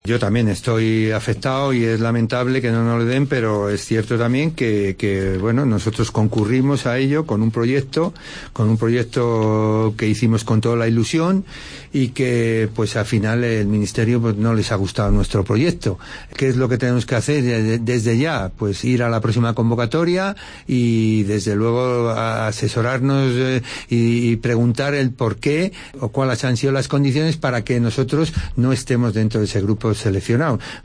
Yo también estoy afectado y es lamentable que no nos lo den, pero es cierto también que bueno, nosotros concurrimos a ello con un proyecto que hicimos con toda la ilusión y que pues al final el Ministerio pues no les ha gustado nuestro proyecto. ¿Qué es lo que tenemos que hacer desde ya? Pues ir a la próxima convocatoria y desde luego asesorarnos y preguntar el por qué o cuáles han sido las condiciones para que nosotros no estemos dentro de ese grupo seleccionado.